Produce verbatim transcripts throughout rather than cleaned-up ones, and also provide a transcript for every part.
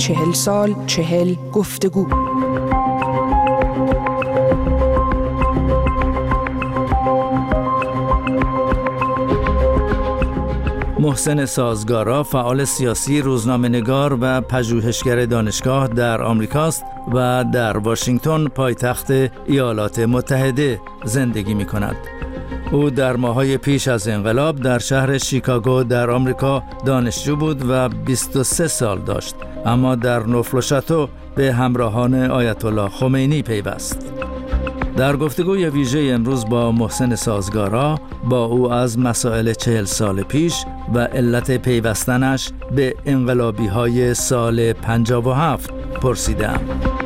چهل سال چهل گفتگو. محسن سازگارا فعال سیاسی، روزنامه‌نگار و پژوهشگر دانشگاه در آمریکاست و در واشنگتن پایتخت ایالات متحده زندگی می‌کند. او در ماه‌های پیش از انقلاب در شهر شیکاگو در آمریکا دانشجو بود و بیست و سه سال داشت، اما در نوفل و شاتو به همراهان آیت الله خمینی پیوست. در گفتگوی ویژه امروز با محسن سازگارا با او از مسائل چهل سال پیش و علت پیوستنش به انقلابی‌های سال پنجاه و هفت پرسیدم.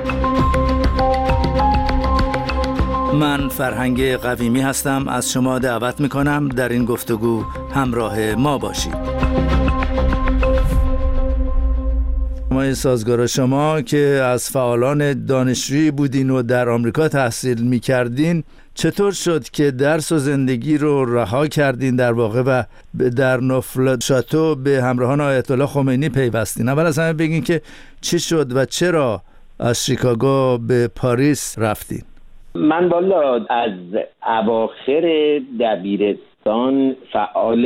من فرهنگ قویمی هستم، از شما دعوت میکنم در این گفتگو همراه ما باشید. آقای سازگارا، شما که از فعالان دانشجویی بودین و در آمریکا تحصیل میکردین، چطور شد که درس و زندگی رو رها کردین در واقع و در نوفل شاتو به همراهان آیت الله خمینی پیوستین؟ اول از همه بگین که چی شد و چرا از شیکاگو به پاریس رفتین؟ من والا از اواخر دبیرستان فعال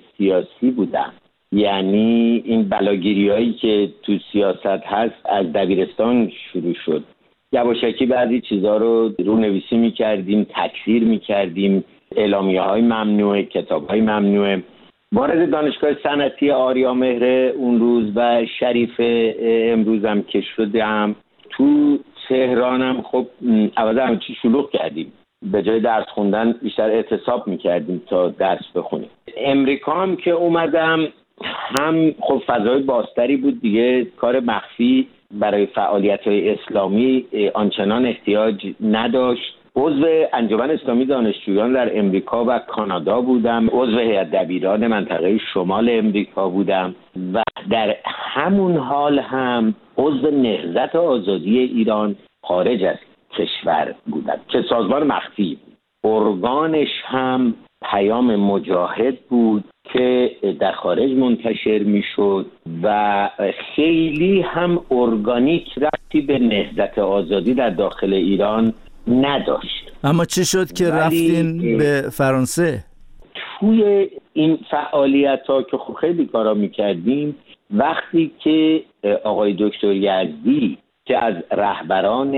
سیاسی بودم. یعنی این بلاگیری هایی که تو سیاست هست از دبیرستان شروع شد. یواشکی بعضی چیزها رو رو نویسی می کردیم، تکثیر می کردیم، اعلامیه های ممنوعه، کتاب های ممنوعه. وارد دانشگاه صنعتی آریامهر اون روز و شریف امروزم که شدم، تو تهرانم خب عوض همه چی شلوغ کردیم. به جای درس خوندن بیشتر اعتصاب میکردیم تا درس بخونیم. امریکا هم که اومدم هم خب فضای بازتری بود دیگه، کار مخفی برای فعالیت‌های اسلامی آنچنان احتیاج نداشت. عضو انجمن اسلامی دانشجویان در امریکا و کانادا بودم، عضو هیئت دبیران منطقه شمال امریکا بودم و در همون حال هم عضو نهضت آزادی ایران خارج از کشور بودم که سازمان مخفی بود. ارگانش هم پیام مجاهد بود که در خارج منتشر میشد و خیلی هم ارگانیک ربطی به نهضت آزادی در داخل ایران نداشت. اما چی شد که رفتین به فرانسه؟ توی این فعالیت ها که خب خیلی کارا میکردیم، وقتی که آقای دکتر یزدی که از رهبران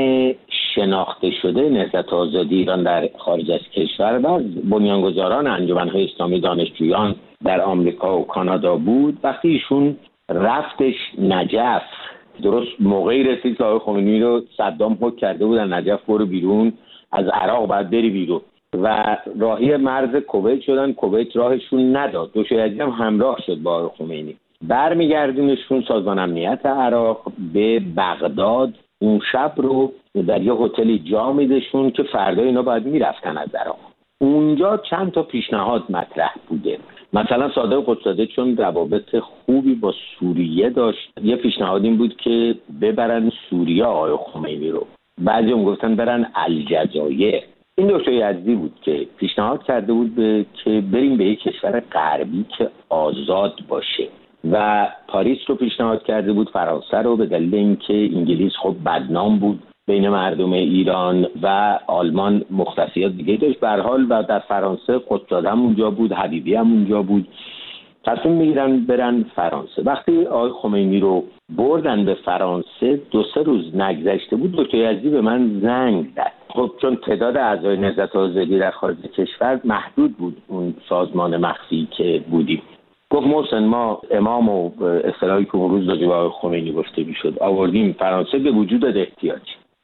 شناخته شده نهضت آزادی ایران در خارج از کشور و از بنیانگذاران انجمن‌های اسلامی دانشجویان در آمریکا و کانادا بود، وقتی ایشون رفتش نجف، درست موقعی رسید که آقای خمینی رو صدام حکم کرده بود از نجف برو بیرون، از عراق باید بری بیرون و راهی مرز کویت شدن. کویت راهشون نداد، دکتر یزدی هم همراه شد با آقای خمینی، برمیگردونشون سازمان امنیت عراق به بغداد. اون شب رو در یه هتلی جا میدشون که فردا اینا باید میرفتن از عراق. اونجا چند تا پیشنهاد مطرح بوده. مثلا صادق قدس‌زاده چون روابط خوبی با سوریه داشت، یه پیشنهاد این بود که ببرن سوریه آقای خمینی رو. بعضی هم گفتن برن الجزایر. این دکتر یزدی بود که پیشنهاد کرده بود به که بریم به یک کشور غربی که آزاد باشه و پاریس رو پیشنهاد کرده بود، فرانسه رو، به دلیل اینکه انگلیس خب بدنام بود بین مردم ایران و آلمان مختصیات دیگه داشت به هر حال، و در فرانسه قدس‌زاده هم اونجا بود، حبیبی هم اونجا بود. تصمیم میگیرن برن فرانسه. وقتی آقای خمینی رو بردن به فرانسه، دو سه روز نگذشته بود دکتر یزدی به من زنگ زد. خب چون تعداد اعضای نهضت آزادی در خارج کشور محدود بود اون سازمان مخفی که بودیم، گفت محسن ما امام و اصطلاحی که اون روز راجع به آقای خمینی گفته میشد آوردیم فرانسه، به وجود احتیاج.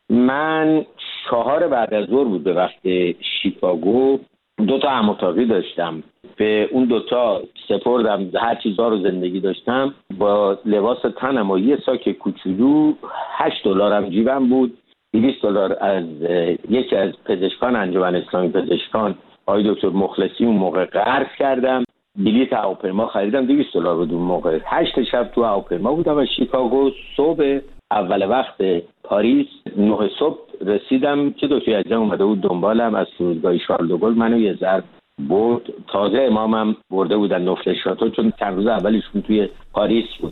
من چهار بعد از ظهر بود به وقت شیکاگو، دو تا عمو اتاقی داشتم، به اون دوتا سپردم هر چیزا رو زندگی داشتم با لباس تنم و یه ساک کوچولو. هشت دلارم جیبم بود. دویست دلار از یکی از پزشکان انجمن اسلامی پزشکان آقای دکتر مخلصی اون موقع قرض کردم. بلیط هواپیما خریدم، دویست دلار بود اون موقع. هشت شب تو هواپیما بودم و شیکاگو. صبح اول وقت پاریس نه صبح رسیدم که دکتر یزدی اومده بود دنبالم از فرودگاه شارل دوگل، منو یه ضرب برد. تازه امامم برده بودن نوفل شاتو چون چند روز اولشون توی پاریس بود.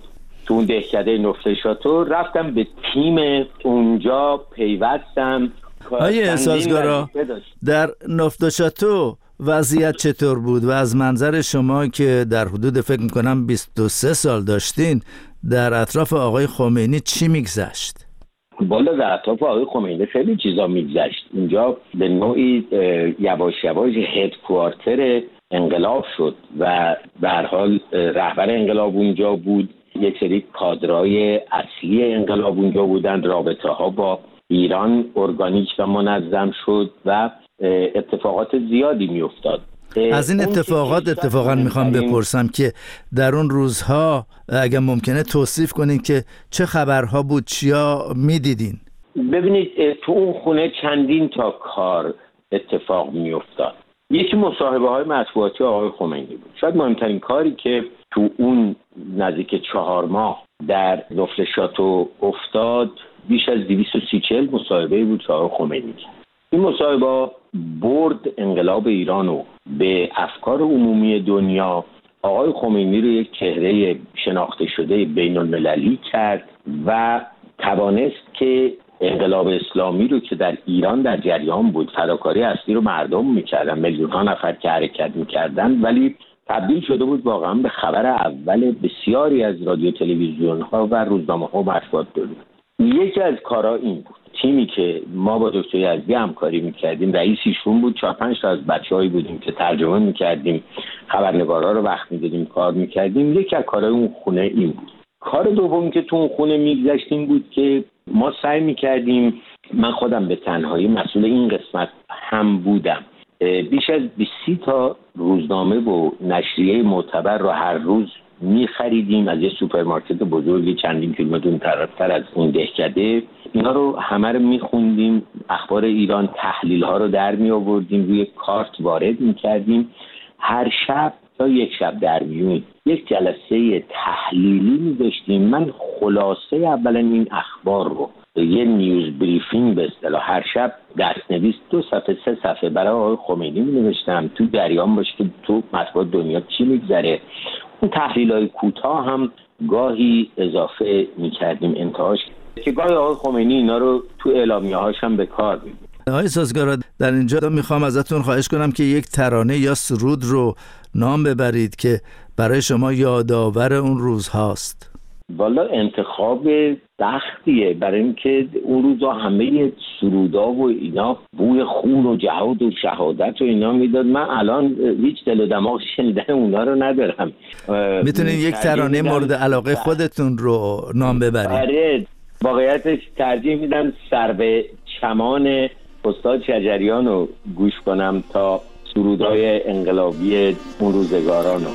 تو اون دهکده نفت شاتو، رفتم به تیم اونجا پیوستم. آیه سازگارا، در نفت شاتو وضعیت چطور بود و از منظر شما که در حدود فکر میکنم بیست و سه سال داشتین، در اطراف آقای خمینی چی میگذشت؟ بالا در اطراف آقای خمینی خیلی چیزا میگذشت. اونجا به نوعی یواش یواش هدکوارتر انقلاب شد و به هر حال رهبر انقلاب اونجا بود، یک سری کادرای اصلی انقلاب اونجا بودند، رابطه ها با ایران ارگانیک و منظم شد و اتفاقات زیادی میافتاد. از این اتفاقات اتفاقا میخوام بپرسم که در اون روزها اگر ممکنه توصیف کنین که چه خبرها بود، چیا میدیدین؟ ببینید تو اون خونه چندین تا کار اتفاق میافتاد. یکی مصاحبه های مطبوعاتی آقای خمینی بود. شاید مهمترین کاری که تو اون نزدیک چهار ماه در نفت شاتو افتاد بیش از دویست و سی چهل مصاحبه بود که آقای خمینی کرد. این مصاحبه برد انقلاب ایرانو به افکار عمومی دنیا. آقای خمینی رو یک چهره شناخته شده بین المللی کرد و توانست که انقلاب اسلامی رو که در ایران در جریان بود، فداکاری اصلی رو مردم میکردن، میلیون ها نفر که حرکت میکردن، ولی تبدیل شده بود واقعا به خبر اول بسیاری از رادیو تلویزیون ها و روزنامه ها و مطبوعات دنیا. یکی از کارها این بود، تیمی که ما با دکتر یزدی همکاری میکردیم، رئیس ایشون بود، چهار پنج تا از بچه‌هایی بودیم که ترجمه میکردیم، خبرنگارا رو وقت میدادیم، کار میکردیم. یکی از کارهای اون خونه این بود. کار دومی که تو اون خونه میگذشت این بود که ما سعی میکردیم، من خودم به تنهایی مسئول این قسمت هم بودم، بیش از بیست تا روزنامه و نشریه معتبر رو هر روز می‌خریدیم از یه سوپرمارکت بزرگی چندین کیلومتر اونورتر از اون دهکده. اینا رو همه رو می‌خوندیم، اخبار ایران، تحلیل‌ها رو در می‌آوردیم، روی کارت وارد می‌کردیم. هر شب تا یک شب در میون یک جلسه تحلیلی می‌داشتیم. من خلاصه اولا این اخبار رو، یه نیوز بریفینگ به اصطلاح، هر شب دست‌نویس دو صفحه سه صفحه برای آقای خمینی می‌نوشتم، تو جریان باشه که تو مطبوعات دنیا چی می‌گذره. اون تحلیل‌های کوتاه هم گاهی اضافه می‌کردیم انتهاش، که گاهی آقای خمینی اینا رو تو اعلامیه‌هاش هم به کار می‌برد. آقای سازگارا، در اینجا میخوام ازتون خواهش کنم که یک ترانه یا سرود رو نام ببرید که برای شما یادآور اون روز هاست. والا انتخاب سختیه، برای اینکه اون روزا همه سرودا و اینا بوی خون و جهاد و شهادت و اینا میداد. من الان هیچ دل و دماغ شنیدن اونا رو ندارم. میتونین یک ترانه مورد علاقه خودتون رو نام ببرید؟ آره، واقعیتش ترجیح میدم سرو چمان استاد شجریان رو گوش کنم تا سرودای انقلابی اون روزگارانو.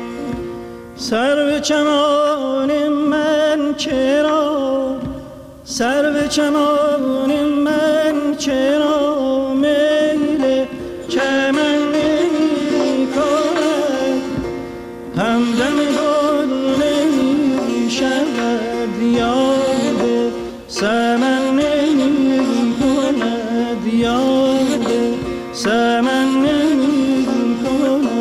سرو چمان من چرا، سرو چمان من چرا میل چمن نمی کند، همدم گل نمی شود یاد سمن نمی کند، یاد سمن نمی کند.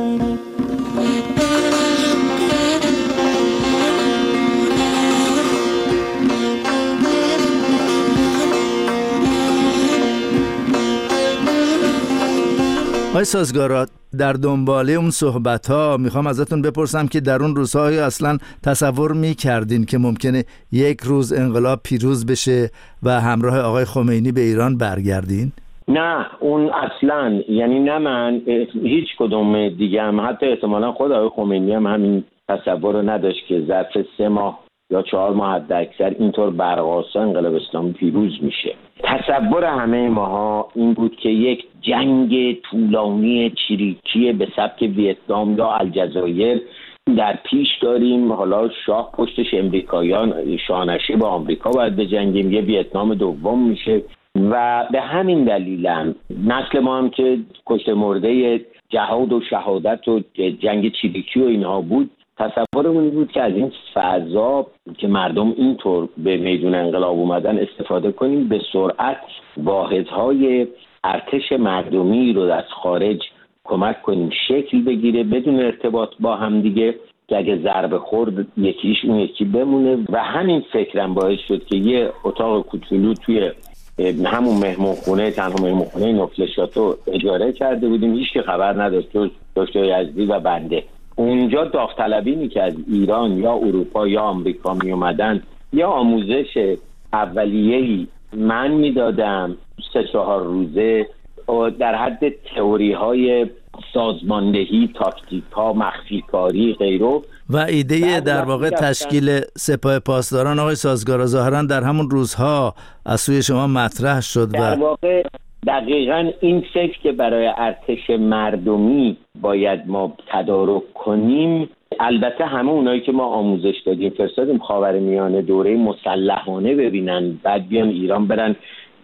آقای سازگارا، در دنباله اون صحبت ها میخوام ازتون بپرسم که در اون روزها اصلا تصور میکردین که ممکنه یک روز انقلاب پیروز بشه و همراه آقای خمینی به ایران برگردین؟ نه، اون اصلا، یعنی نه من، هیچ کدوم دیگه هم، حتی احتمالا خود آقای خمینی هم همین تصور رو نداشت که ظرف سه ماه یا چهار ماه حد اکثر اینطور برقاسا انقلاب اسلامی پیروز میشه. تصور همه ماها این بود که یک جنگ طولانی چریکی به سبک ویتنام یا الجزایر در پیش داریم. حالا شاه پشتش امریکایان، شاهنشهی با آمریکا باید بجنگیم، یه ویتنام دوم میشه و به همین دلیل هم نسل ما هم که کشته مرده جهاد و شهادت و جنگ چریکی و اینها بود، تصورمون بود که از این فضا که مردم اینطور به میدون انقلاب اومدن استفاده کنیم، به سرعت واحدهای ارتش مردمی رو از خارج کمک کنیم شکل بگیره بدون ارتباط با هم دیگه، که اگه ضربه خورد یکیش اون یکی بمونه و همین فکرم باعث شد که یه اتاق کوچولو توی همون مهمونخونه، تنها مهمونخونه نفل شاتو اجاره کرده بودیم، هیچ که خبر نداشت جز دکتر یزدی و بنده. اونجا داوطلبی می‌کرد ایران یا اروپا یا آمریکا می اومدن یا آموزش اولیه‌ای من میدادم سه چهار روزه در حد تئوری‌های سازماندهی، تاکتیک‌ها، مخفی‌کاری غیره. و ایده در واقع تشکیل سپاه پاسداران آقای سازگارا ظاهراً در همون روزها از سوی شما مطرح شد. و در واقع دقیقاً این فکر که برای ارتش مردمی باید ما تدارک کنیم، البته همه اونایی که ما آموزش دادیم فرستادیم خاورمیانه دوره مسلحانه ببینن، بعد بیان ایران برن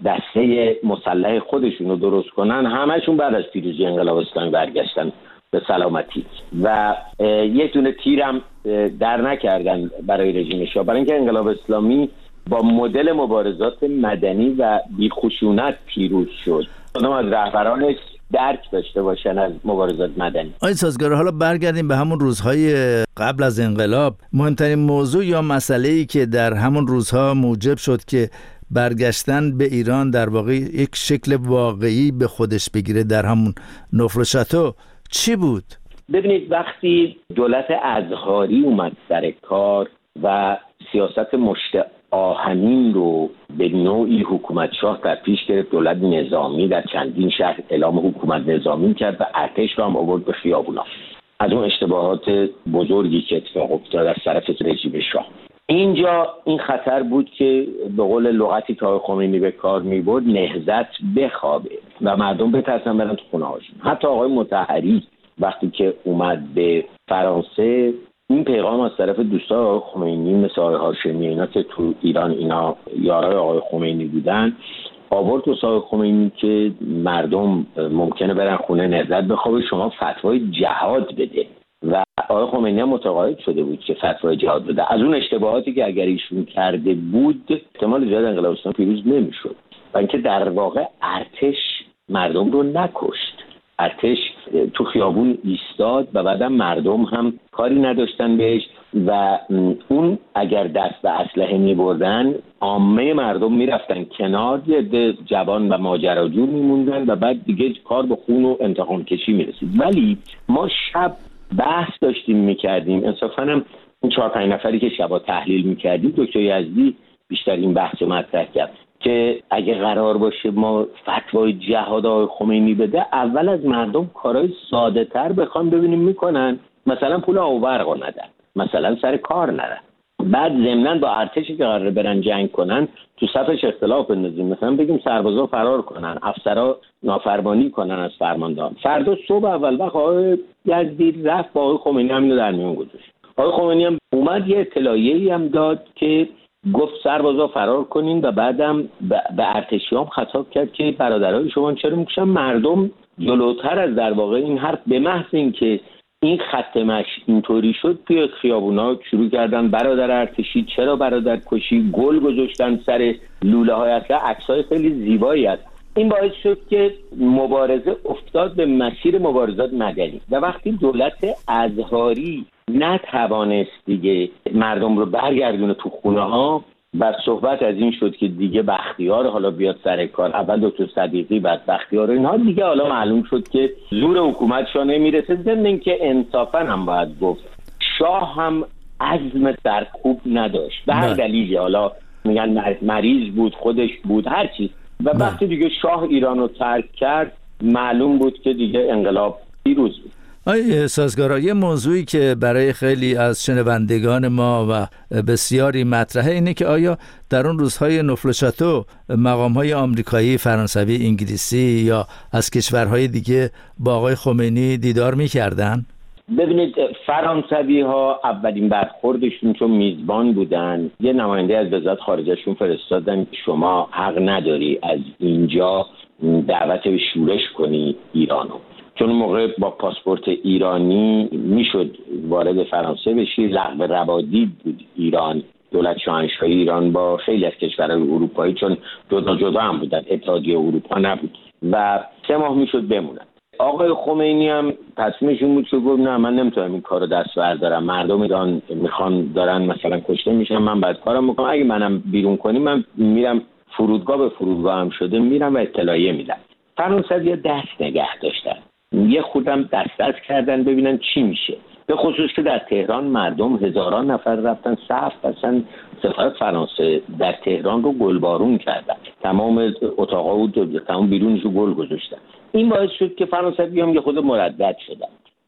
دسته مسلح خودشون رو درست کنن، همهشون بعد از پیروزی انقلاب اسلامی برگشتن به سلامتی و یک دونه تیرم در نکردن برای رژیم شاه، برای اینکه انقلاب اسلامی با مدل مبارزات مدنی و بیخشونت پیروز شد. آدم از رهبرانش درک داشته باشن از مبارزات مدنی. آقای سازگارا، حالا برگردیم به همون روزهای قبل از انقلاب. مهمترین موضوع یا مسئله‌ای که در همون روزها موجب شد که برگشتن به ایران در واقع یک شکل واقعی به خودش بگیره در همون نفل و شاتو چی بود؟ ببینید، وقتی دولت اظهاری اومد سر کار و سیاست مشت آهنین رو به نوعی حکومت شاه در پیش گرفت، دولت نظامی در چندین شهر اعلام حکومت نظامی کرد و ارتش رو هم آورد به خیابونا. از اون اشتباهات بزرگی که اتفاق افتاد از طرف رژیم شاه، اینجا این خطر بود که به قول لغتی که آقای خمینی به کار می‌برد نهضت بخوابه و مردم بترسن برن تو خونه‌هاشون. حتی آقای مطهری وقتی که اومد به فرانسه، این پیغام از طرف دوستان آقای خمینی مثل آقای هاشمی اینا که تو ایران اینا یارای آقای خمینی بودن، آورد تو آقای خمینی که مردم ممکنه برن خونه نهضت بخوابه، شما فتوای جهاد بده. و آقای خمینی هم متقاعد شده بود که فتوای جهاد بده. از اون اشتباهاتی که اگر ایشون کرده بود احتمال زیاد انقلاب اسلامی پیروز نمیشد و اینکه در واقع ارتش مردم رو نکشت. ارتش تو خیابون ایستاد و بعدم مردم هم کاری نداشتن بهش و اون اگر دست به اسلحه می بردن عامه مردم می رفتن کنار، یه جوان و ماجراجو می موندن و بعد دیگه کار به خون و انتقام کشی می رسید. ولی ما شب بحث داشتیم می کردیم، انصافاً هم اون چهار پنج نفری که شبا تحلیل می کردیم، دکتر یزدی بیشتر این بحث رو مطرح کرد که اگه قرار باشه ما فتوای جهاد آقای خمینی بده، اول از مردم کارهای ساده تر بخوام ببینیم میکنن، مثلا پول آب و برق ندن، مثلا سر کار نرن، بعد ضمناً با ارتشی که قراره برن جنگ کنن تو صفش اختلاف بندازیم، مثلا بگیم سربازا فرار کنن، افسرا نافرمانی کنن از فرماندهان. فردا صبح اول وقت آقای یزدی رفت با آقای خمینی همینو در میون گذاشت. آقای خمینی هم اومد یه اطلاعیه‌ای هم داد که گفت سربازا فرار کنین و بعدم به ارتشیام خطاب کرد که برادرای شما چرا میکشن. مردم جلوتر از در واقع این حرف به محض این که این خط مشی اینطوری شد توی خیابونا شروع کردن برادر ارتشی چرا برادر کشی، گل گذاشتن سر لوله های، اصلا عکسای خیلی زیبایی هست. این باعث شد که مبارزه افتاد به مسیر مبارزات مدنی و وقتی دولت اظهاری نتوانست دیگه مردم رو برگردونه تو خونه ها و صحبت از این شد که دیگه بختیار حالا بیاد سر کار، اول دکتر صدیقی بعد بختیار، اینها دیگه حالا معلوم شد که زور حکومت شاه نمیرسه. ضمن اینکه انصافا هم باید گفت شاه هم عزم سرکوب نداشت به هر دلیلی، حالا میگن مریض بود، خودش بود، هر چیز، و وقتی دیگه شاه ایران رو ترک کرد معلوم بود که دیگه انقلاب پیروز بود. آقای سازگارا، یه موضوعی که برای خیلی از شنوندگان ما و بسیاری مطرحه اینه که آیا در اون روزهای نفل و شاتو مقام‌های آمریکایی، فرانسوی، انگلیسی یا از کشورهای دیگه با آقای خمینی دیدار می‌کردن؟ ببینید، فرانسوی ها اولین برخوردشون چون میزبان بودن یه نماینده از وزارت خارجهشون فرستادن که شما حق نداری از اینجا دعوت به شورش کنی ایرانو، چون موقع با پاسپورت ایرانی میشد وارد فرانسه بشی. لغو روادید بود ایران، دولت شاهنشاهی ایران با خیلی از کشورهای اروپایی، چون جدا جدا هم بودن، اتحادیه اروپا نبود و سه ماه میشد بمونن. آقای خمینی هم تصمیمش این بود که گفت نه من نمیتونم این کارو دست بردارم، مردم ایران میخوان دارن مثلا کشته میشن، من بعد کارم میکنم، اگه منم بیرون کنیم من میرم فرودگاه به فرودگاه هم شده میرم و اطلاعیه میدم. فرانسوی یه دست نگه داشتن، یه خودم دست دست کردن ببینن چی میشه، به خصوص که در تهران مردم هزاران نفر رفتن صف بستن سفارت فرانسه در تهران رو گلبارون کردن، تمام اتاقا و تمام بیرونش رو گل گذاشتن. این باعث شد که فرانسوی هم یه خود مردد شدن.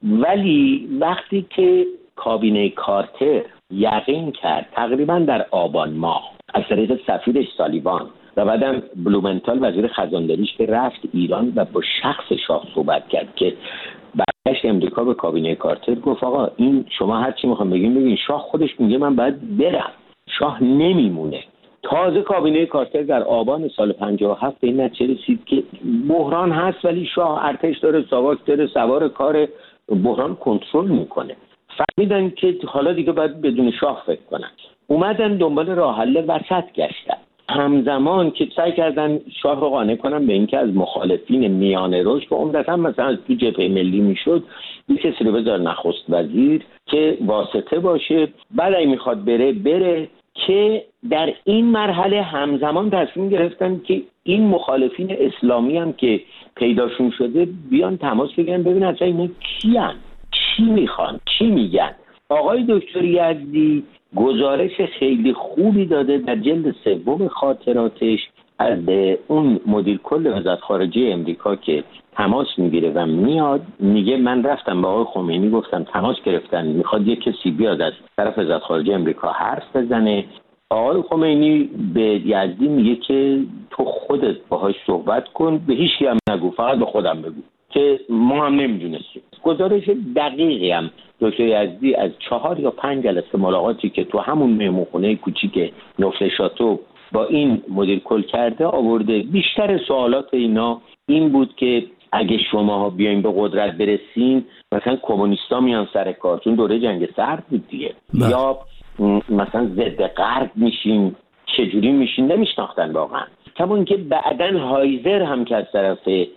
ولی وقتی که کابینه کارتر یقین کرد تقریبا در آبان ماه از طریق سفیرش سالیوان و بعدم بلومنتال وزیر خزانداریش که رفت ایران و با شخص شاه صحبت کرد که برگشت امریکا به کابینه کارتر گفت آقا این شما هر چی میخوام بگیم بگین، شاه خودش میگه من باید برم، شاه نمیمونه. تازه کابینه کارتر در آبان سال پنجاه و هفت به این نتیجه رسید که بحران هست ولی شاه ارتش داره، ساواک داره، سوار کار، بحران کنترل میکنه. فهمیدن که حالا دیگه باید بدون شاه فکر کنن، اومدن دنبال راه حل وسط گشتن. همزمان که سعی کردن شاه رو قانع کنن به اینکه از مخالفین میانه روش که عمدتاً مثلا تو جبهه ملی میشد یه کسی رو بذار نخست وزیر که واسطه باشه، بعد اگه میخواد بره بره، که در این مرحله همزمان تصمیم گرفتن که این مخالفین اسلامی هم که پیداشون شده بیان تماس بگیرن ببینن اصلا اینا کیان، چی میخوان، چی میگن. آقای دکتر یزدی گزارش خیلی خوبی داده در جلد سوم خاطراتش از اون مدیر کل وزارت خارجه امریکا که تماس میگیره و میاد میگه من رفتم با آقای خمینی گفتم تماس گرفتن میخواد یک کسی بیاد از طرف وزارت خارجه امریکا حرف بزنه. آقای خمینی به یزدی میگه که تو خودت باهاش صحبت کن، به هیچ کی هم نگو، فقط به خودم بگو، که ما هم نمیدونستیم. گزارش دقیقی هم دکتر یزدی از چهار یا پنج جلسه ملاقاتی که تو همون مهمونخونه کوچیک نفل شاتو با این مدیر کل کرده آورده. بیشتر سوالات اینا این بود که اگه شماها بیاین به قدرت برسین مثلا کمونیستا میان سر کار، چون دوره جنگ سرد بود دیگه، یا مثلا ضد غرب میشین، چجوری میشین نمیشناختن واقعا. کما که بعدن هایزر هم که از طرف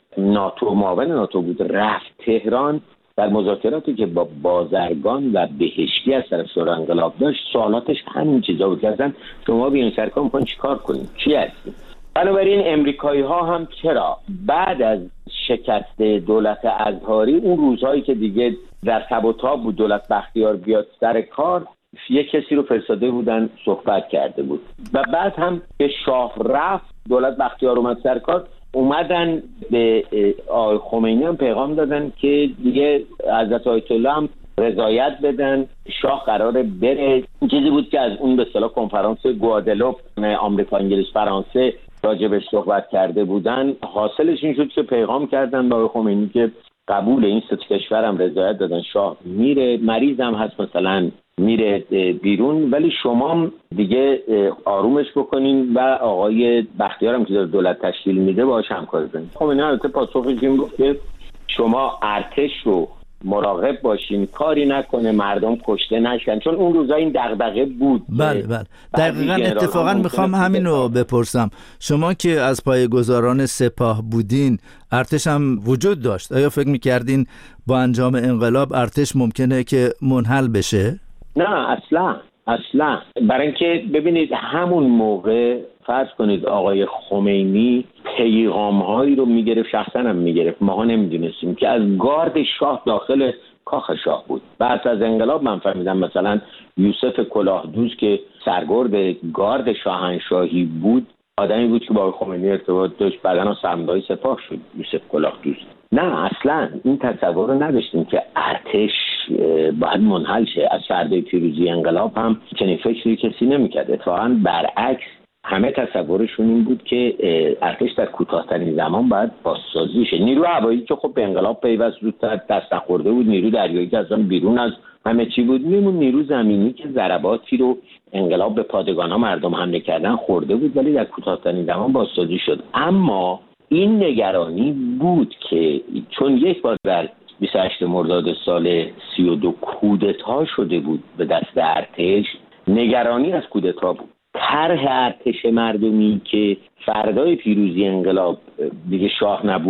ناتو معاون ناتو بود رفت تهران در مذاکراتی که با بازرگان و بهشتی از طرف شورای انقلاب داشت، سوالاتش همین چیزا بود که شما بیاین سر کار میخواین چیکار کنین، چی هستین. بنابراین امریکایی ها هم چرا بعد از شکست دولت ازهاری اون روزهایی که دیگه در تب و تاب بود دولت بختیار بیاد سر کار، یک کسی رو فرستاده بودن صحبت کرده بود و بعد هم که شاه رفت دولت بختیار اومد سر کار، اومدن به آقای خمینی هم پیغام دادن که دیگه حضرت آیت الله هم رضایت بدن، شاه قراره بره. این چیزی بود که از اون به اصطلاح کنفرانس گوادلوپ آمریکا انگلیس فرانسه راجبش صحبت کرده بودن. حاصلش این شد که پیغام کردن به آقای خمینی که قبول این سه کشور هم رضایت دادن، شاه میره، مریض هم هست مثلا میره بیرون، ولی شما دیگه آرومش بکنین و آقای بختیار هم که دولت تشکیل میده باهاش همکاری کنین. خمینی البته پاسخش این بود که شما ارتش رو مراقب باشین کاری نکنه مردم کشته نشن، چون اون روزا این دغدغه بود. بله بله دقیقاً. اتفاقا میخوام همین رو بپرسم، شما که از پایه‌گذاران سپاه بودین، ارتش هم وجود داشت، آیا فکر میکردین با انجام انقلاب ارتش ممکنه که منحل بشه؟ نه اصلا اصلا. برای اینکه ببینید همون موقع فرض کنید آقای خمینی پیغام‌هایی رو میگرفت، شخصا هم میگرفت، ماها نمیدونستیم، که از گارد شاه داخل کاخ شاه بود. بعد از انقلاب من فهمیدم مثلا یوسف کلاهدوز که سرگرد گارد شاهنشاهی بود آدمی بود که با خمینی ارتباط داشت، بعداً سرمدای سپاه شد یوسف کلاهدوز. نه اصلا این تصور رو نداشتیم که ارتش باید منحل شه. از فردای پیروزی انقلاب هم چنین فکری کسی نمی‌کرد، اتفاقاً برعکس همه تصورشون این بود که ارتش در کوتاه‌ترین زمان باید بازسازی شه. نیرو هوایی که خب به انقلاب پیوست زودتر دست نخورده بود، نیرو دریایی که اصلا بیرون از همه چی بود، میمون نیرو زمینی که ضرباتی رو انقلاب به پادگان‌ها مردم حمله کردن خورده بود، ولی در کوتاه‌ترین زمان بازسازی شد. اما این نگرانی بود که چون یک بار در بیست و هشتم مرداد سال سی و دو کودتا شده بود به دست ارتش، نگرانی از کودتا بود. طرح ارتش مردمی که فردای پیروزی انقلاب دیگه شاه نبود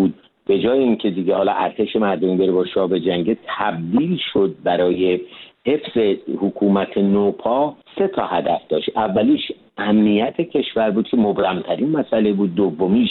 به جای اینکه دیگه حالا ارتش مردمی بره با شاه به جنگ، تبدیل شد برای حفظ حکومت نوپا سه تا هدف داشت. اولیش امنیت کشور بود که مبرمترین مسئله بود. دومیش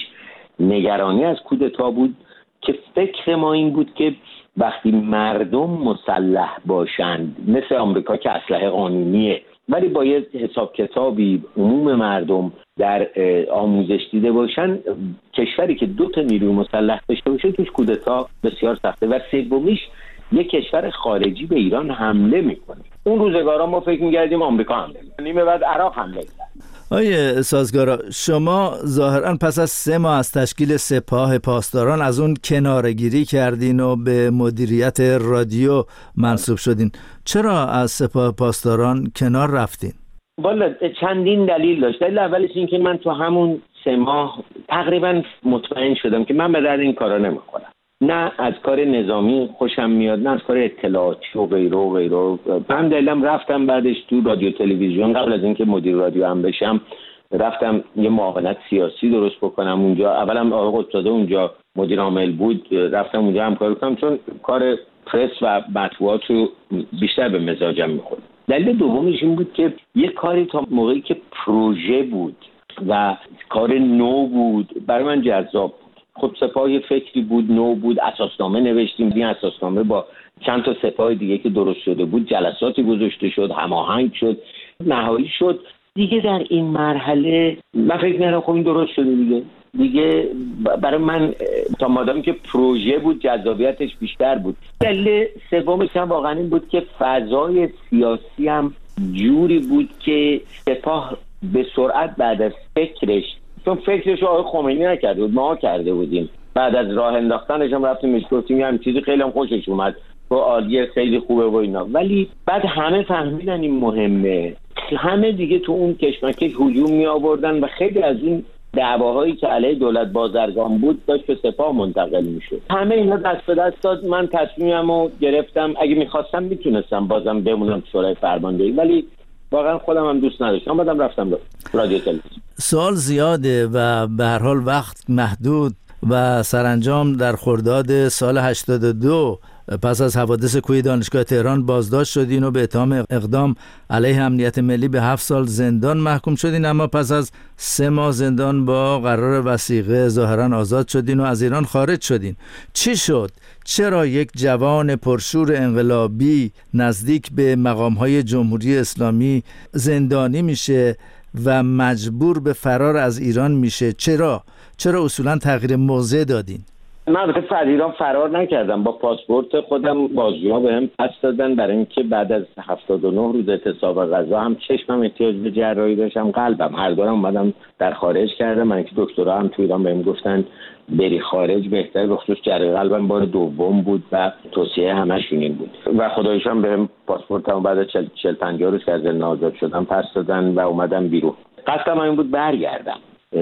نگرانی از کودتا بود که فکر ما این بود که وقتی مردم مسلح باشند، مثل آمریکا که اسلحه قانونیه ولی با یه حساب کتابی عموم مردم در آموزش دیده باشن، کشوری که دو تا نیروی مسلح داشته باشه توش کودتا بسیار سخته. و سومیش یک کشور خارجی به ایران حمله میکنه. اون روزگارا ما فکر می‌کردیم آمریکا حمله می‌کنه، نیمه بعد عراق حمله کرد. آیه سازگارا، شما ظاهراً پس از سه ماه از تشکیل سپاه پاسداران از اون کناره‌گیری کردین و به مدیریت رادیو منصوب شدین. چرا از سپاه پاسداران کنار رفتین؟ والا چندین دلیل داشت. دلیل اولش این که من تو همون سه ماه تقریباً مطمئن شدم که من به درد این کارا نمیخورم. نه از کار نظامی خوشم میاد، نه از کار اطلاعاتی و غیره و غیره. من دلم رفتم بعدش تو رادیو تلویزیون، قبل از اینکه مدیر رادیو هم بشم، رفتم یه معاونت سیاسی درست بکنم اونجا. اولم آقای قطادی اونجا مدیر عامل بود، رفتم اونجا همکاری کنم چون کار پرس و مطبوعات رو بیشتر به مزاجم میخورد. دلیل دومش این بود که یه کاری تا موقعی که پروژه بود و کار نو بود برای من جذاب. خب سپاه یه فکری بود، نو بود، اساسنامه نوشتیم. این اساسنامه با چند تا سپاه دیگه که درست شده بود جلساتی گذاشته شد، هماهنگ شد، نهایی شد. دیگه در این مرحله من فکر می‌کردم خب این درست شده دیگه. دیگه برای من تا مادامی که پروژه بود جذابیتش بیشتر بود. دلیل سومش هم واقعا این بود که فضای سیاسی هم جوری بود که سپاه به سرعت بعد از فکرش، چون فکرش آقای خمینی نکرده بود، ما کرده بودیم، بعد از راه انداختنش هم رفتیم گفتیم یه هم چیزی خیلی هم خوشش اومد و عالیه، خیلی خوبه و اینا. ولی بعد همه فهمیدن این مهمه، همه دیگه تو اون کشمکش هجوم می آوردن و خیلی از این دعواهایی که علیه دولت بازرگان بود داشت به سپاه منتقل می شد. همه اینا دست به دست داد. من تصمیممو گرفتم، اگه میخواستم میتونستم بازم بمونم شورای فرماندهی، ولی واقعا خودم هم دوست نداشتم، بعدم رفتم رادیو تلویزیون. سوال زیاده و به هر حال وقت محدود و سرانجام در خرداد سال هشتاد و دو پس از حوادث کوی دانشگاه تهران بازداشت شدین و به اتهام اقدام علیه امنیت ملی به هفت سال زندان محکوم شدین، اما پس از سه ماه زندان با قرار وثیقه ظاهرا آزاد شدین و از ایران خارج شدین. چی شد؟ چرا یک جوان پرشور انقلابی نزدیک به مقام‌های جمهوری اسلامی زندانی میشه و مجبور به فرار از ایران میشه؟ چرا؟ چرا اصولا تغییر موضع دادین؟ من البته از ایران فرار نکردم، با پاسپورت خودم بازجوها بهم پس دادن برای اینکه بعد از هفتاد و نه روز اعتصاب غذا هم چشمم احتیاج به جراحی داشتم، قلبم، هر دو اومدم در خارج کردم. من که دکترا هم تو ایران بهم گفتن بری خارج بهتره، به خصوص جراحی قلبم بار دوم بود و توصیه همشون این بود و خداییشان بهم پاسپورتم بعد از چهل پنجاه روز که از زندان آزاد شدم پس دادن و اومدم بیرون. قصدم این بود برگردم،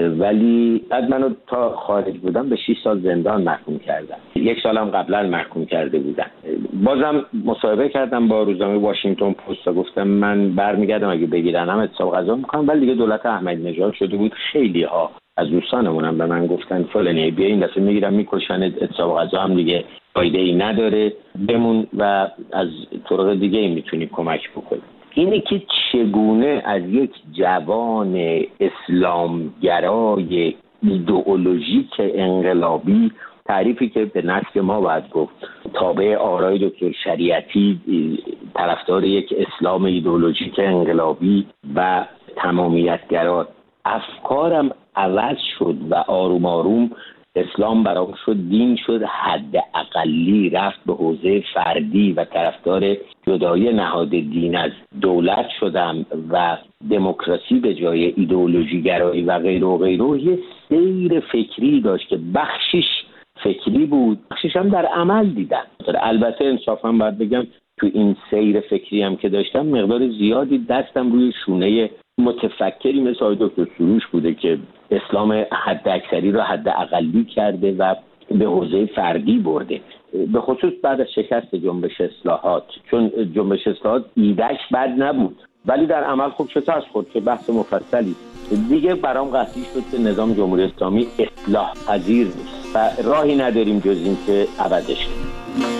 ولی بعد منو تا خارج بودم به شش سال زندان محکوم کردن. یک سالم قبلا محکوم کرده بودن. بازم مصاحبه کردم با روزنامه واشنگتن پست و گفتم من برمیگردم اگه بگیرنم اعتصاب غذا میکنم، ولی دیگه دولت احمدی نژاد شده بود. خیلی ها از دوستانمونم به من گفتن فلانی بیا این دفعه میگیرم میکشن، اعتصاب غذا هم دیگه فایده ای نداره، بمون و از طرق دیگه ای میتونی کمک بکنی. اینه که چگونه از یک جوان اسلامگرای ایدئولوژیک انقلابی، تعریفی که به نسل ما باید گفت تابع آرای دکتر شریعتی، طرفدار یک اسلام ایدئولوژیک انقلابی و تمامیتگرا، افکارم عوض شد و آروم آروم اسلام برام شد دین، شد حد اقلی، رفت به حوزه فردی و طرفدار جدایی نهاد دین از دولت شدم و دموکراسی به جای ایدئولوژی گرایی و غیره و غیره. یه سیر فکری داشت که بخشش فکری بود، بخشش هم در عمل دیدم. البته انصافا باید بگم تو این سیر فکری هم که داشتم مقدار زیادی دستم روی شونه متفکری مثل آقای دکتر سروش بوده که اسلام حد اکثری را حد اقلی کرده و به حوزه فردی برده، به خصوص بعد از شکست جنبش اصلاحات. چون جنبش اصلاحات ایدهش بد نبود ولی در عمل خوب شکست خورد که بحث مفصلی دیگه برام قطعی شد که نظام جمهوری اسلامی اصلاح پذیر نیست. و راهی نداریم جز این که عوضش کنیم.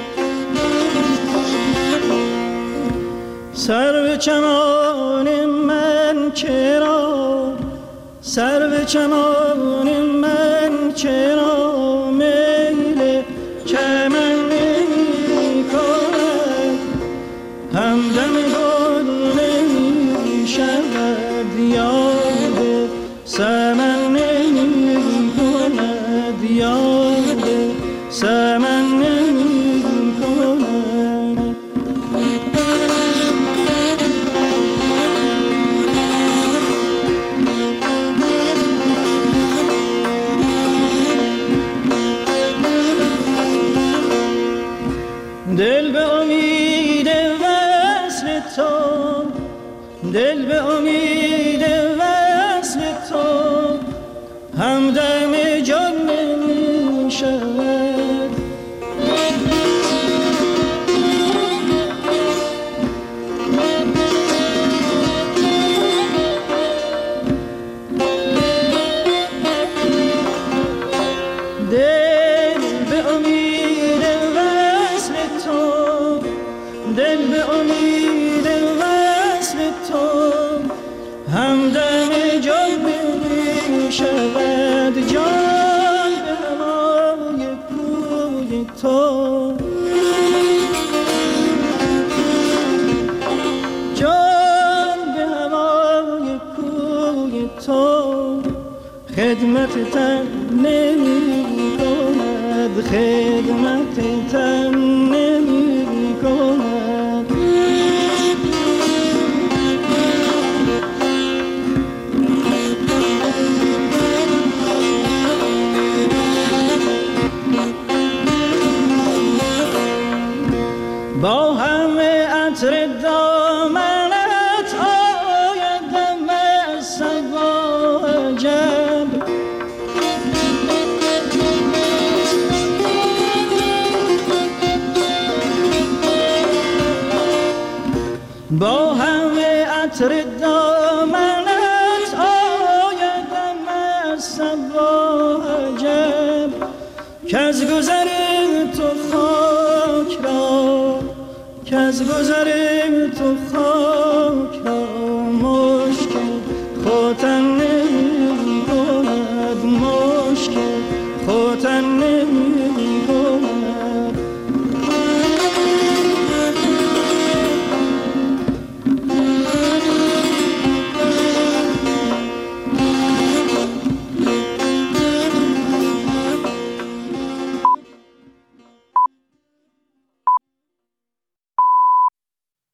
سرو چمان من چرا، سرو چمان من چرا میل چمن نمی کند، همدم گل نمی شود یاد سمن نمی کند، یاد سمن نمی کند. دل به امید وصل تو، دل به امید وصل تو همدم جان نمی شود. دل به امید وصل تو، دل به امید وصل تو همدم جان نمی شود. جان به هوای کوی تو، جان به هوای کوی تو خدمت تن نمی کند، خدمت تن نمی کند. با همه عطر دامنت آیدم از سگا عجب، با همه عطر دامنت آیدم از سگا عجب، که از گذر تو خاک را، که از گذر تو خاک را مشکل خودم